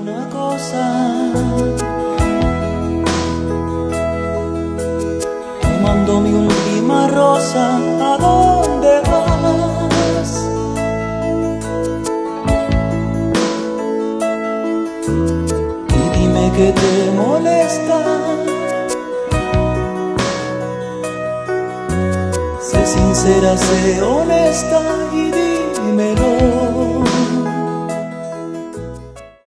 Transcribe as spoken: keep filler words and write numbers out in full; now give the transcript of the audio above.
una cosa. Tomando mi última rosa, ¿a dónde vas? Y dime qué te molesta. Sé sincera, sé honesta y